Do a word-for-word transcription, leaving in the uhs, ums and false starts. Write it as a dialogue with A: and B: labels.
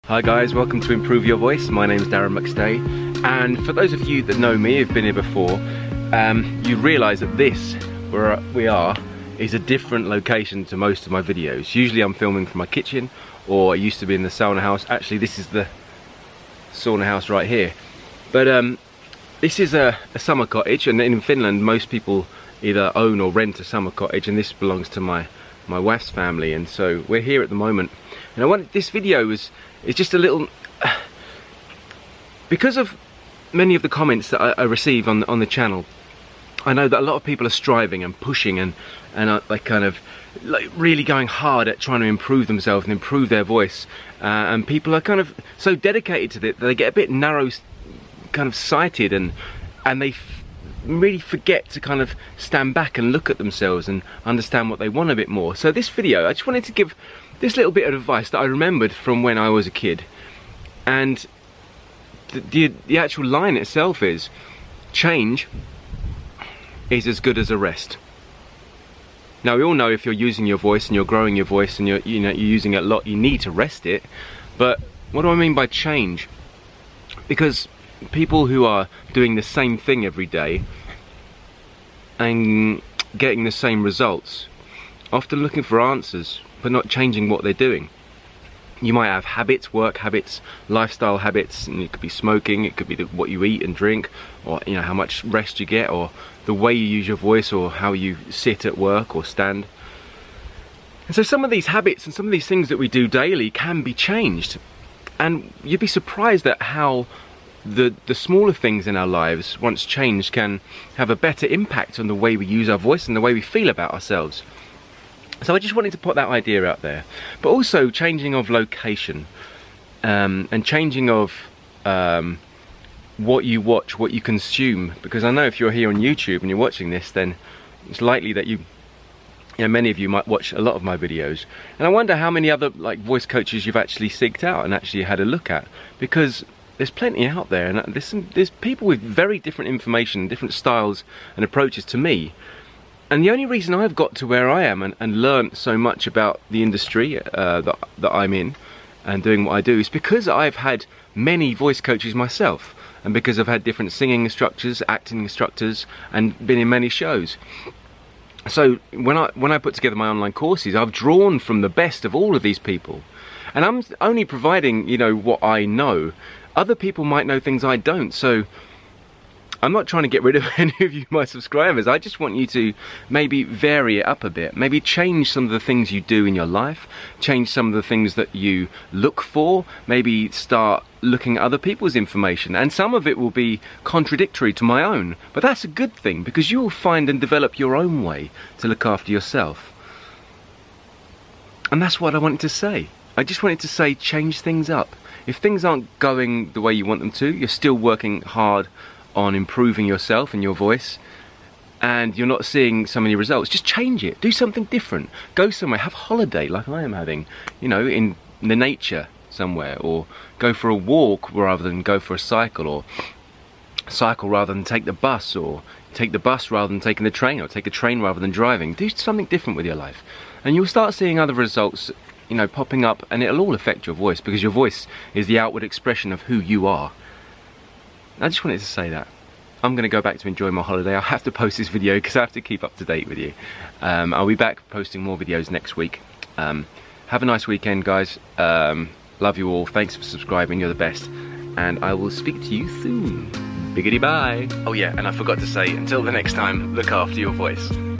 A: Hi guys, welcome to Improve Your Voice. My name is Darren McStay, and for those of you that know me, who've been here before, um, you realise that this, where we are, is a different location to most of my videos. Usually I'm filming from my kitchen, or I used to be in the sauna house. Actually, this is the sauna house right here. But um, this is a, a summer cottage, and in Finland most people either own or rent a summer cottage, and this belongs to my, my wife's family, and so we're here at the moment. And I wanted, this video is It's just a little, because of many of the comments that I, I receive on on the channel. I know that a lot of people are striving and pushing and and are like kind of like really going hard at trying to improve themselves and improve their voice. Uh, and people are kind of so dedicated to it that they get a bit narrow, kind of sighted, and and they f really forget to kind of stand back and look at themselves and understand what they want a bit more. So this video, I just wanted to give this little bit of advice that I remembered from when I was a kid, and the, the, the actual line itself is, change is as good as a rest. Now we all know if you're using your voice and you're growing your voice and you're, you know, you're using it a lot, you need to rest it. But what do I mean by change? Because people who are doing the same thing every day and getting the same results, often looking for answers, but not changing what they're doing. You might have habits, work habits, lifestyle habits, and it could be smoking, it could be the, what you eat and drink, or you know how much rest you get, or the way you use your voice, or how you sit at work or stand. And so some of these habits and some of these things that we do daily can be changed, and you'd be surprised at how the the smaller things in our lives, once changed, can have a better impact on the way we use our voice and the way we feel about ourselves. So I just wanted to put that idea out there, but also changing of location, um, and changing of um, what you watch, what you consume, because I know if you're here on YouTube and you're watching this, then it's likely that you, you know, many of you might watch a lot of my videos, and I wonder how many other like voice coaches you've actually seeked out and actually had a look at, because there's plenty out there, and there's some, there's people with very different information, different styles and approaches to me. And the only reason I've got to where I am and, and learned so much about the industry uh, that, that I'm in and doing what I do is because I've had many voice coaches myself, and because I've had different singing instructors, acting instructors, and been in many shows. So when I, when I put together my online courses, I've drawn from the best of all of these people. And I'm only providing, you know, what I know. Other people might know things I don't, so I'm not trying to get rid of any of you, my subscribers. I just want you to maybe vary it up a bit. Maybe change some of the things you do in your life. Change some of the things that you look for. Maybe start looking at other people's information. And some of it will be contradictory to my own. But that's a good thing, because you will find and develop your own way to look after yourself. And that's what I wanted to say. I just wanted to say, change things up. If things aren't going the way you want them to, you're still working hard on improving yourself and your voice, and you're not seeing so many results, just change it. Do something different. Go somewhere, have a holiday like I am having, you know, in the nature somewhere, or go for a walk rather than go for a cycle, or cycle rather than take the bus, or take the bus rather than taking the train, or take the train rather than driving. Do something different with your life, and you'll start seeing other results, you know, popping up, and it'll all affect your voice, because your voice is the outward expression of who you are. I just wanted to say that. I'm going to go back to enjoy my holiday. I'll have to post this video because I have to keep up to date with you. Um, I'll be back posting more videos next week. Um, have a nice weekend, guys. Um, love you all. Thanks for subscribing. You're the best. And I will speak to you soon. Biggity bye. Oh yeah, and I forgot to say, until the next time, look after your voice.